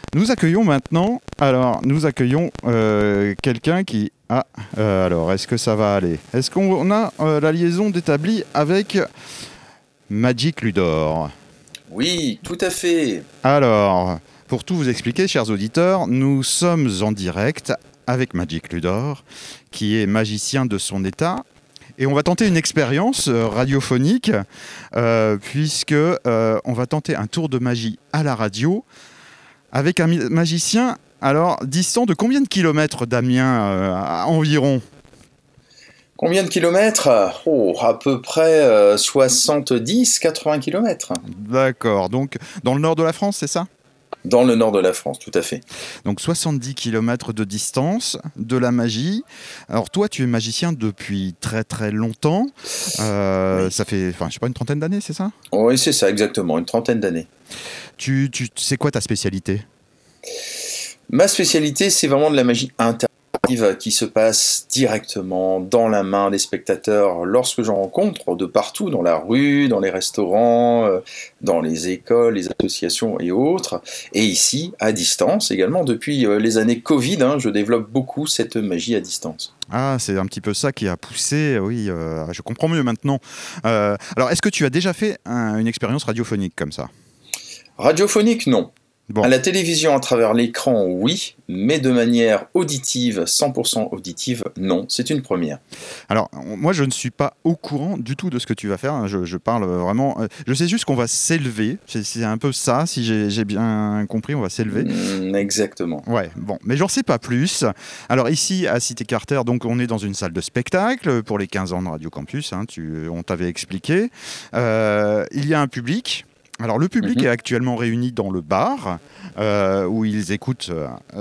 Nous accueillons maintenant, quelqu'un qui... alors, est-ce que ça va aller? Est-ce qu'on a la liaison d'établie avec Magic Ludor? Oui, tout à fait. Alors, pour tout vous expliquer, chers auditeurs, nous sommes en direct avec Magic Ludor, qui est magicien de son état. Et on va tenter une expérience radiophonique, puisque on va tenter un tour de magie à la radio avec un magicien, alors, distant de combien de kilomètres d'Amiens environ? Combien de kilomètres? Oh, à peu près 70-80 kilomètres. D'accord, donc dans le nord de la France, c'est ça? Dans le nord de la France, tout à fait. Donc 70 kilomètres de distance, de la magie. Alors toi, tu es magicien depuis très très longtemps. Oui, Ça fait, enfin, je sais pas, une trentaine d'années, c'est ça? oui, c'est ça, exactement, une trentaine d'années. C'est quoi ta spécialité? Ma spécialité, c'est vraiment de la magie interactive qui se passe directement dans la main des spectateurs lorsque j'en rencontre de partout, dans la rue, dans les restaurants, dans les écoles, les associations et autres. Et ici, à distance également, depuis les années Covid, je développe beaucoup cette magie à distance. Ah, c'est un petit peu ça qui a poussé, oui, je comprends mieux maintenant. Alors, est-ce que tu as déjà fait une expérience radiophonique comme ça? Radiophonique, non. Bon, À la télévision, à travers l'écran, oui, mais de manière auditive, 100% auditive, non, c'est une première. alors moi je ne suis pas au courant du tout de ce que tu vas faire, hein. Je parle vraiment, je sais juste qu'on va s'élever, c'est un peu ça, si j'ai bien compris, on va s'élever. Exactement. Ouais, bon, mais j'en sais pas plus. Alors ici, à Cité Carter, donc on est dans une salle de spectacle pour les 15 ans de Radio Campus, hein, on t'avait expliqué. Il y a un public. Alors le public Mhm. est actuellement réuni dans le bar où ils écoutent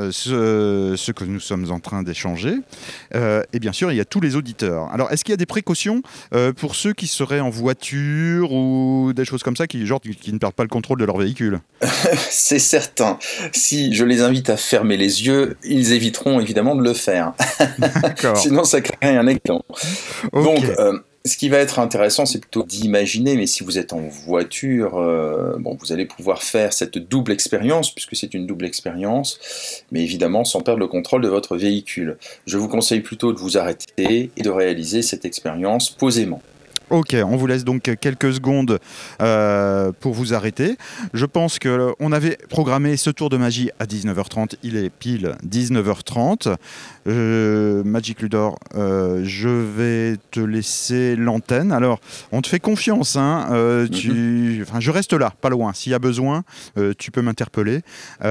ce que nous sommes en train d'échanger. Et bien sûr, il y a tous les auditeurs. Alors est-ce qu'il y a des précautions pour ceux qui seraient en voiture ou des choses comme ça, qui ne perdent pas le contrôle de leur véhicule? C'est certain. Si je les invite à fermer les yeux, ils éviteront évidemment de le faire. D'accord. Sinon, ça crée un écran. Ok. Donc, ce qui va être intéressant, c'est plutôt d'imaginer, mais si vous êtes en voiture, vous allez pouvoir faire cette double expérience, puisque c'est une double expérience, mais évidemment sans perdre le contrôle de votre véhicule. Je vous conseille plutôt de vous arrêter et de réaliser cette expérience posément. Ok, on vous laisse donc quelques secondes pour vous arrêter. Je pense qu'on avait programmé ce tour de magie à 19h30. Il est pile 19h30. Magic Ludor, je vais te laisser l'antenne. Alors, on te fait confiance, hein. Mhm. Enfin, je reste là, pas loin. S'il y a besoin, tu peux m'interpeller.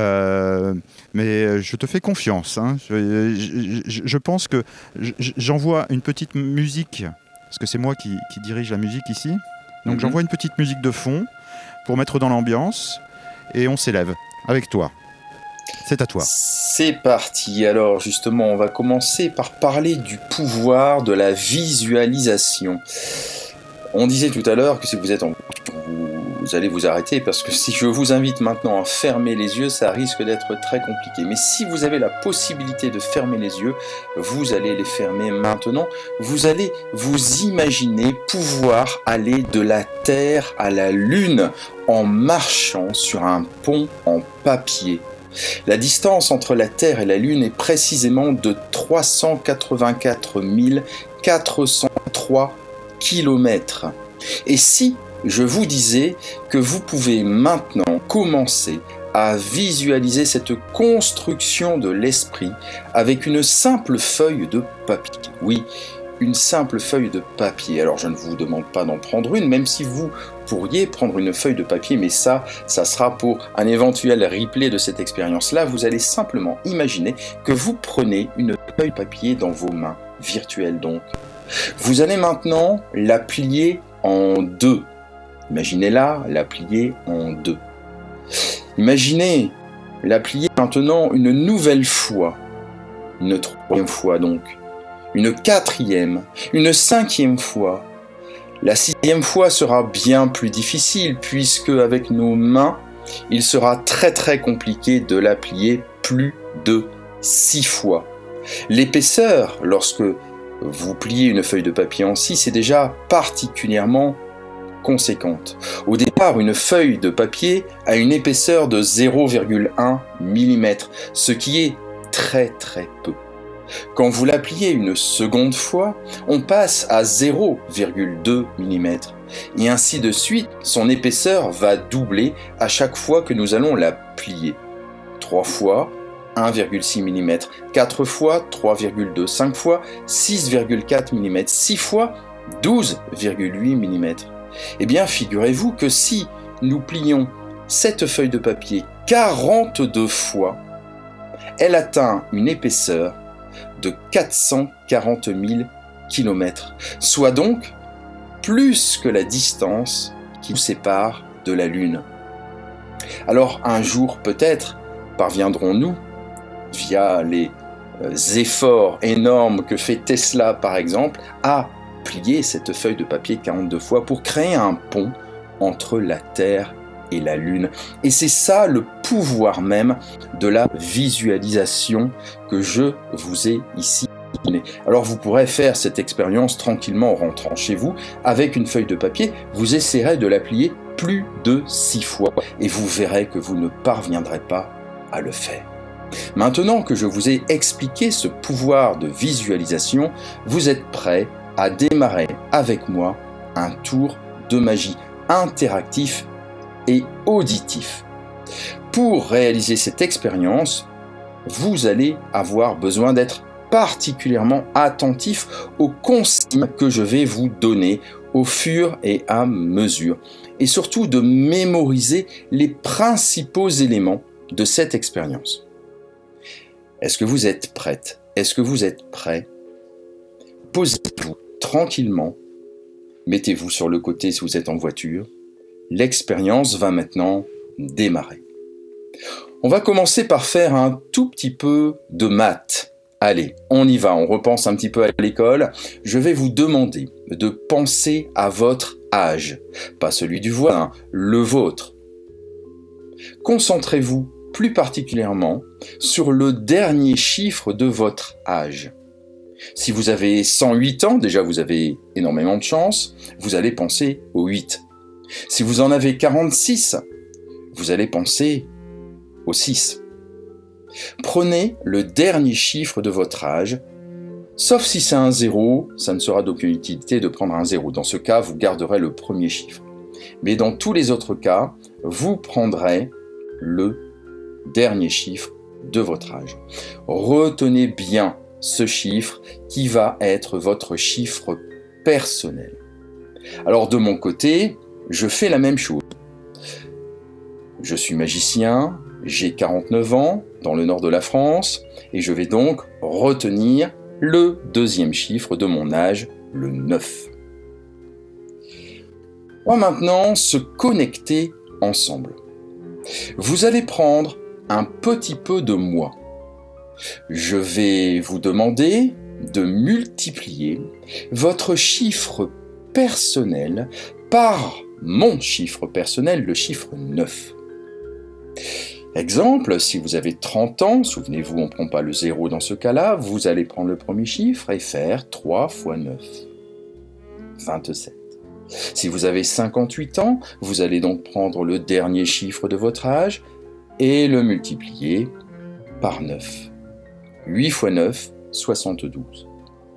Mais je te fais confiance, hein. Je pense que j'envoie une petite musique parce que c'est moi qui dirige la musique ici. Donc Mhm. j'envoie une petite musique de fond pour mettre dans l'ambiance et on s'élève avec toi. C'est à toi. C'est parti. Alors justement, on va commencer par parler du pouvoir de la visualisation. On disait tout à l'heure que si vous êtes en vous allez vous arrêter parce que si je vous invite maintenant à fermer les yeux, ça risque d'être très compliqué. Mais si vous avez la possibilité de fermer les yeux, vous allez les fermer maintenant. Vous allez vous imaginer pouvoir aller de la Terre à la Lune en marchant sur un pont en papier. La distance entre la Terre et la Lune est précisément de 384 403 kilomètres. Et si je vous disais que vous pouvez maintenant commencer à visualiser cette construction de l'esprit avec une simple feuille de papier. Oui, une simple feuille de papier. Alors je ne vous demande pas d'en prendre une, même si vous pourriez prendre une feuille de papier, mais ça sera pour un éventuel replay de cette expérience-là. Vous allez simplement imaginer que vous prenez une feuille de papier dans vos mains, virtuelles donc. Vous allez maintenant la plier en deux. Imaginez-la, la plier en deux. Imaginez la plier maintenant une nouvelle fois, une troisième fois donc, une quatrième, une cinquième fois. La sixième fois sera bien plus difficile puisque avec nos mains, il sera très très compliqué de la plier plus de 6 fois. L'épaisseur, lorsque vous pliez une feuille de papier en 6, est déjà particulièrement conséquente. Au départ, une feuille de papier a une épaisseur de 0,1 mm, ce qui est très très peu. Quand vous la pliez une seconde fois, on passe à 0,2 mm. Et ainsi de suite, son épaisseur va doubler à chaque fois que nous allons la plier. 3 fois, 1,6 mm, 4 fois, 3,2, 5 fois, 6,4 mm, 6 fois, 12,8 mm. Eh bien, figurez-vous que si nous plions cette feuille de papier 42 fois, elle atteint une épaisseur de 440 000 km, soit donc plus que la distance qui nous sépare de la Lune. Alors un jour peut-être parviendrons-nous, via les efforts énormes que fait Tesla par exemple, à plier cette feuille de papier 42 fois pour créer un pont entre la Terre et la Lune. Et c'est ça le pouvoir même de la visualisation que je vous ai ici donné. Alors vous pourrez faire cette expérience tranquillement en rentrant chez vous avec une feuille de papier. Vous essaierez de la plier plus de 6 fois et vous verrez que vous ne parviendrez pas à le faire. Maintenant que je vous ai expliqué ce pouvoir de visualisation, vous êtes prêts à démarrer avec moi un tour de magie interactif et auditif. Pour réaliser cette expérience, vous allez avoir besoin d'être particulièrement attentif aux consignes que je vais vous donner au fur et à mesure, et surtout de mémoriser les principaux éléments de cette expérience. Est-ce que vous êtes prête? Est-ce que vous êtes prêt? Posez-vous tranquillement, mettez-vous sur le côté si vous êtes en voiture. L'expérience va maintenant démarrer. On va commencer par faire un tout petit peu de maths. Allez, on y va, on repense un petit peu à l'école. Je vais vous demander de penser à votre âge, pas celui du voisin, le vôtre. Concentrez-vous plus particulièrement sur le dernier chiffre de votre âge. Si vous avez 108 ans, déjà vous avez énormément de chance, vous allez penser au 8. Si vous en avez 46, vous allez penser au 6. Prenez le dernier chiffre de votre âge, sauf si c'est un 0, ça ne sera d'aucune utilité de prendre un 0. Dans ce cas, vous garderez le premier chiffre. Mais dans tous les autres cas, vous prendrez le dernier chiffre de votre âge. Retenez bien ce chiffre qui va être votre chiffre personnel. Alors de mon côté, je fais la même chose. Je suis magicien, j'ai 49 ans dans le nord de la France et je vais donc retenir le deuxième chiffre de mon âge, le 9. On va maintenant se connecter ensemble. Vous allez prendre un petit peu de moi. Je vais vous demander de multiplier votre chiffre personnel par mon chiffre personnel, le chiffre 9. Exemple, si vous avez 30 ans, souvenez-vous, on ne prend pas le 0 dans ce cas-là, vous allez prendre le premier chiffre et faire 3 fois 9, 27. Si vous avez 58 ans, vous allez donc prendre le dernier chiffre de votre âge et le multiplier par 9. 8 fois 9, 72.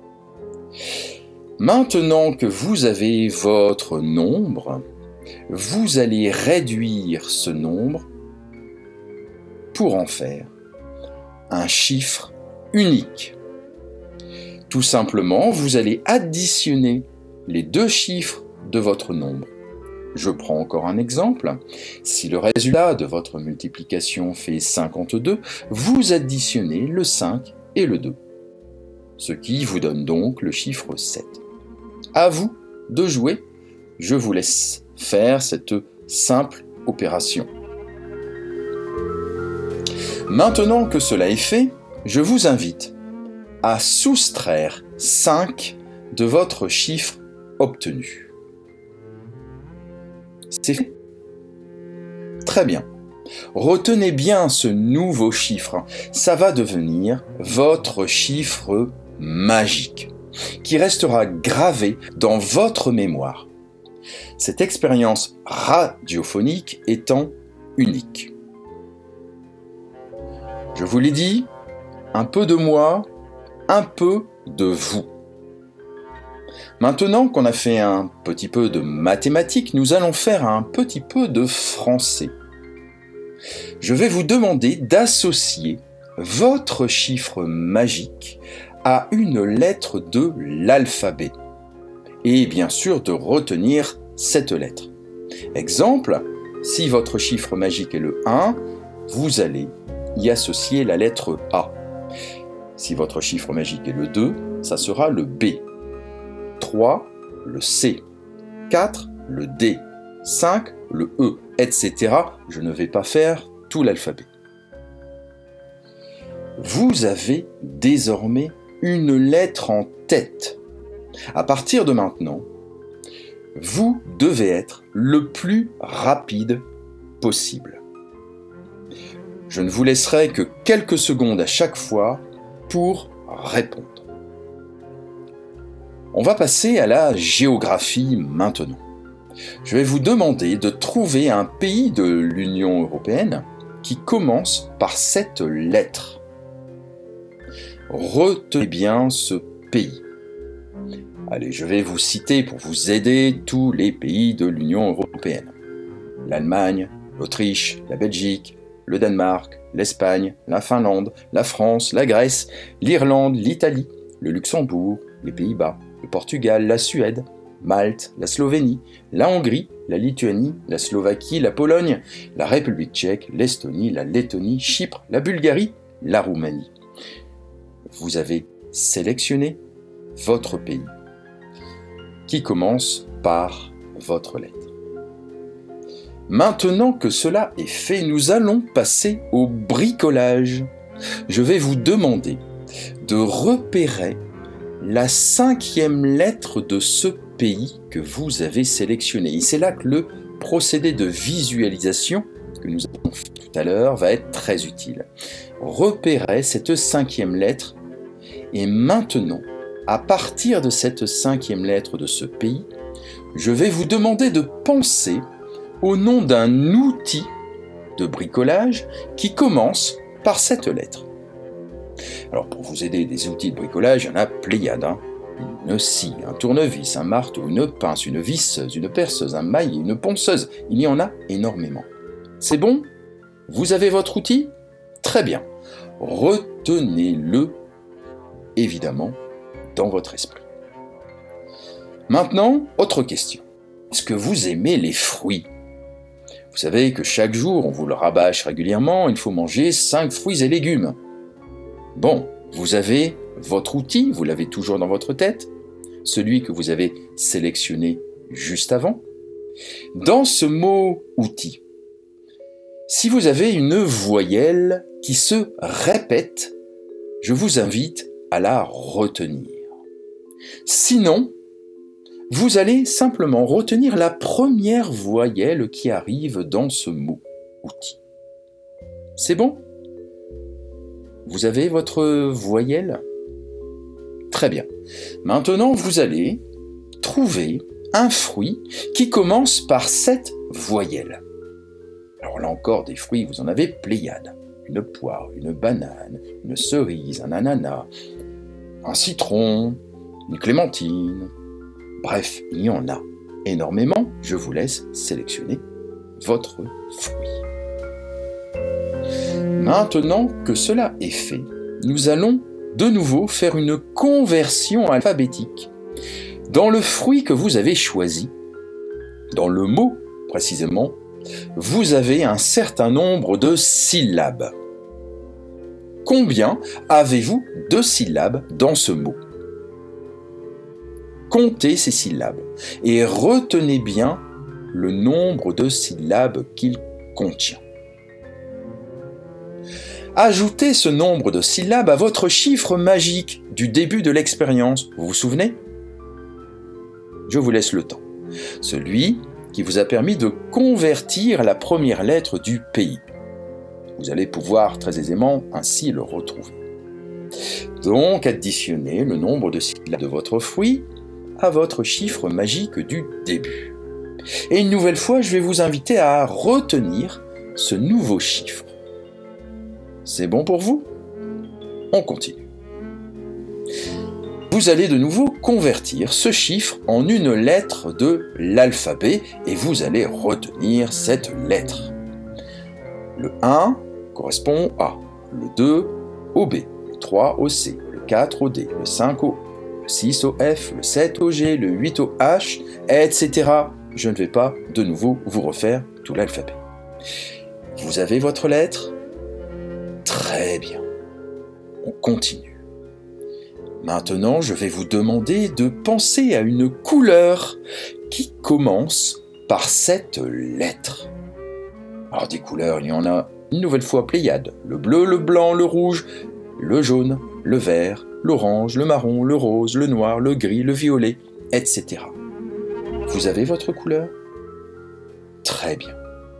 Maintenant que vous avez votre nombre, vous allez réduire ce nombre pour en faire un chiffre unique. Tout simplement, vous allez additionner les deux chiffres de votre nombre. Je prends encore un exemple. Si le résultat de votre multiplication fait 52, vous additionnez le 5 et le 2, ce qui vous donne donc le chiffre 7. À vous de jouer. Je vous laisse faire cette simple opération. Maintenant que cela est fait, je vous invite à soustraire 5 de votre chiffre obtenu. C'est fait. Très bien. Retenez bien ce nouveau chiffre. Ça va devenir votre chiffre magique, qui restera gravé dans votre mémoire. cette expérience radiophonique étant unique. Je vous l'ai dit, un peu de moi, un peu de vous. Maintenant qu'on a fait un petit peu de mathématiques, nous allons faire un petit peu de français. Je vais vous demander d'associer votre chiffre magique à une lettre de l'alphabet. Et bien sûr de retenir cette lettre. Exemple, si votre chiffre magique est le 1, vous allez y associer la lettre A. Si votre chiffre magique est le 2, ça sera le B. 3, le C. 4, le D. 5, le E, etc. Je ne vais pas faire tout l'alphabet. Vous avez désormais une lettre en tête. À partir de maintenant, vous devez être le plus rapide possible. Je ne vous laisserai que quelques secondes à chaque fois pour répondre. On va passer à la géographie maintenant. Je vais vous demander de trouver un pays de l'Union européenne qui commence par cette lettre. Retenez bien ce pays. Allez, je vais vous citer pour vous aider tous les pays de l'Union européenne. L'Allemagne, l'Autriche, la Belgique, le Danemark, l'Espagne, la Finlande, la France, la Grèce, l'Irlande, l'Italie, le Luxembourg, les Pays-Bas, le Portugal, la Suède, Malte, la Slovénie, la Hongrie, la Lituanie, la Slovaquie, la Pologne, la République tchèque, l'Estonie, la Lettonie, Chypre, la Bulgarie, la Roumanie. Vous avez sélectionné votre pays qui commence par votre lettre. Maintenant que cela est fait, nous allons passer au bricolage. Je vais vous demander de repérer la 5e lettre de ce pays que vous avez sélectionné. Et c'est là que le procédé de visualisation que nous avons fait tout à l'heure va être très utile. Repérez cette 5e lettre et maintenant, à partir de cette 5e lettre de ce pays, je vais vous demander de penser au nom d'un outil de bricolage qui commence par cette lettre. Alors pour vous aider, des outils de bricolage, il y en a pléiade. Une scie, un tournevis, un marteau, une pince, une visseuse, une perceuse, un maillet, une ponceuse. Il y en a énormément. C'est bon ? Vous avez votre outil ? Très bien. Retenez-le, évidemment, dans votre esprit. Maintenant, autre question. Est-ce que vous aimez les fruits ? Vous savez que chaque jour, on vous le rabâche régulièrement, il faut manger 5 fruits et légumes. Bon, vous avez votre outil, vous l'avez toujours dans votre tête, celui que vous avez sélectionné juste avant. Dans ce mot « outil », si vous avez une voyelle qui se répète, je vous invite à la retenir. Sinon, vous allez simplement retenir la première voyelle qui arrive dans ce mot « outil ». C'est bon ? Vous avez votre voyelle ? Très bien. Maintenant, vous allez trouver un fruit qui commence par cette voyelle. Alors là encore, des fruits, vous en avez pléiade. Une poire, une banane, une cerise, un ananas, un citron, une clémentine. Bref, il y en a énormément. Je vous laisse sélectionner votre fruit. Maintenant que cela est fait, nous allons de nouveau faire une conversion alphabétique dans le fruit que vous avez choisi. Dans le mot, précisément, vous avez un certain nombre de syllabes. Combien avez-vous de syllabes dans ce mot ? Comptez ces syllabes et retenez bien le nombre de syllabes qu'il contient. Ajoutez ce nombre de syllabes à votre chiffre magique du début de l'expérience. Vous vous souvenez ? Je vous laisse le temps. Celui qui vous a permis de convertir la première lettre du pays. Vous allez pouvoir très aisément ainsi le retrouver. Donc, additionnez le nombre de syllabes de votre fruit à votre chiffre magique du début. Et une nouvelle fois, je vais vous inviter à retenir ce nouveau chiffre. C'est bon pour vous ? On continue. Vous allez de nouveau convertir ce chiffre en une lettre de l'alphabet et vous allez retenir cette lettre. Le 1 correspond à, le 2 au B, le 3 au C, le 4 au D, le 5 au O, le 6 au F, le 7 au G, le 8 au H, etc. Je ne vais pas de nouveau vous refaire tout l'alphabet. Vous avez votre lettre ? Très bien. On continue. Maintenant, je vais vous demander de penser à une couleur qui commence par cette lettre. Alors des couleurs, il y en a une nouvelle fois pléiade. Le bleu, le blanc, le rouge, le jaune, le vert, l'orange, le marron, le rose, le noir, le gris, le violet, etc. Vous avez votre couleur ? Très bien.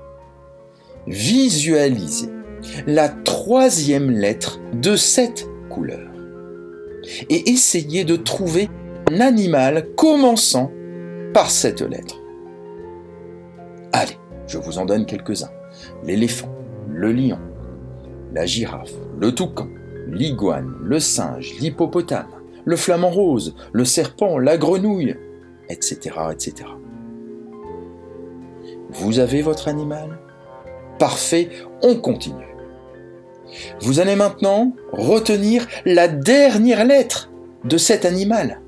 Visualisez la troisième lettre de cette couleur et essayez de trouver un animal commençant par cette lettre. Allez, je vous en donne quelques-uns. L'éléphant, le lion, la girafe, le toucan, l'iguane, le singe, l'hippopotame, le flamant rose, le serpent, la grenouille, etc., etc. Vous avez votre animal ? Parfait, on continue. Vous allez maintenant retenir la dernière lettre de cet animal.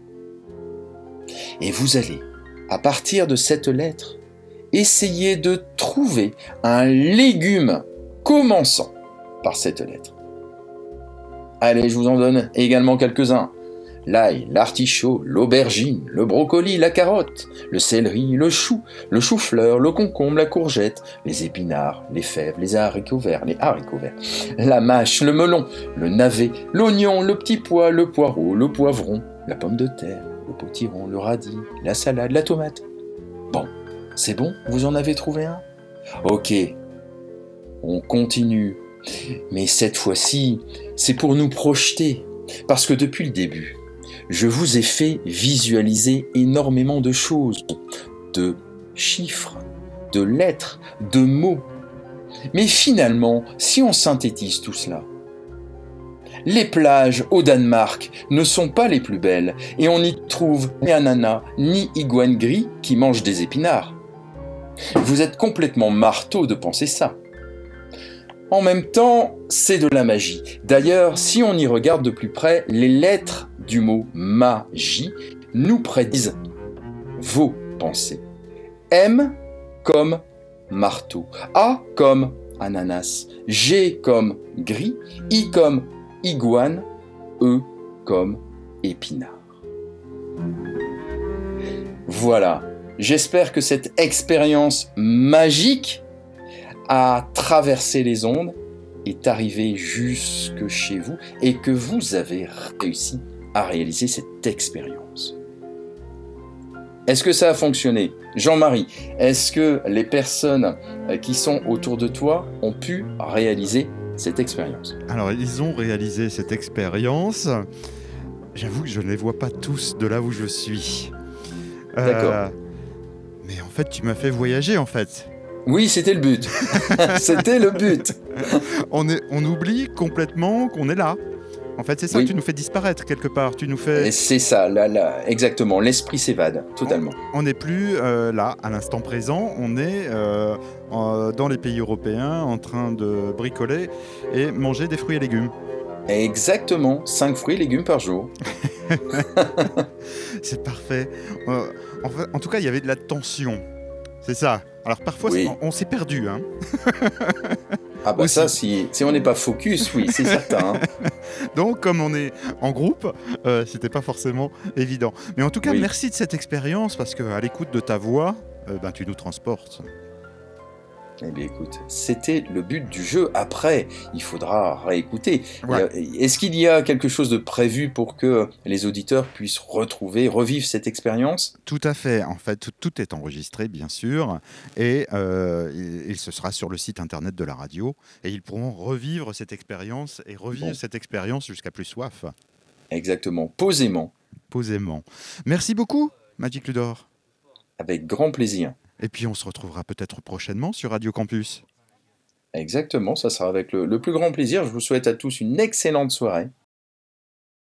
Et vous allez, à partir de cette lettre, essayer de trouver un légume commençant par cette lettre. Allez, je vous en donne également quelques-uns. L'ail, l'artichaut, l'aubergine, le brocoli, la carotte, le céleri, le chou-fleur, le concombre, la courgette, les épinards, les fèves, les haricots verts, la mâche, le melon, le navet, l'oignon, le petit pois, le poireau, le poivron, la pomme de terre, le potiron, le radis, la salade, la tomate. Bon, c'est bon ? Vous en avez trouvé un ? Ok, on continue. Mais cette fois-ci, c'est pour nous projeter. Parce que depuis le début, je vous ai fait visualiser énormément de choses, de chiffres, de lettres, de mots. Mais finalement, si on synthétise tout cela, les plages au Danemark ne sont pas les plus belles et on n'y trouve ni ananas ni iguane gris qui mangent des épinards. Vous êtes complètement marteau de penser ça. En même temps, c'est de la magie. D'ailleurs, si on y regarde de plus près, les lettres du mot magie nous prédisent vos pensées. M comme marteau, A comme ananas, G comme gris, I comme iguane, E comme épinard. Voilà, j'espère que cette expérience magique a traversé les ondes, est arrivé jusque chez vous et que vous avez réussi à réaliser cette expérience. Est-ce que ça a fonctionné ? Jean-Marie, est-ce que les personnes qui sont autour de toi ont pu réaliser cette expérience ? Alors, ils ont réalisé cette expérience. J'avoue que je ne les vois pas tous de là où je suis. D'accord. Mais en fait, tu m'as fait voyager, en fait. Oui, c'était le but. C'était le but. On oublie complètement qu'on est là. En fait, c'est ça, Oui. Tu nous fais disparaître quelque part. Tu nous fais... Et c'est ça, là, exactement. L'esprit s'évade, totalement. On n'est plus là, à l'instant présent. On est dans les pays européens en train de bricoler et manger des fruits et légumes. Exactement, 5 fruits et légumes par jour. C'est parfait. En tout cas, il y avait de la tension. C'est ça. Alors parfois, Oui. on s'est perdu. Hein. Ah bah Aussi. ça, si on n'est pas focus, oui, c'est certain. Hein. Donc, comme on est en groupe, c'était pas forcément évident. Mais en tout cas, Oui. merci de cette expérience parce qu'à l'écoute de ta voix, tu nous transportes. Eh bien écoute, c'était le but du jeu. Après, il faudra réécouter. Ouais. Est-ce qu'il y a quelque chose de prévu pour que les auditeurs puissent revivre cette expérience ? Tout à fait. En fait, tout est enregistré, bien sûr. Et il se sera sur le site internet de la radio. Et ils pourront revivre cette expérience et revivre cette expérience jusqu'à plus soif. Exactement, posément. Posément. Merci beaucoup, Magic Ludor. Avec grand plaisir. Et puis on se retrouvera peut-être prochainement sur Radio Campus. Exactement, ça sera avec le plus grand plaisir. Je vous souhaite à tous une excellente soirée.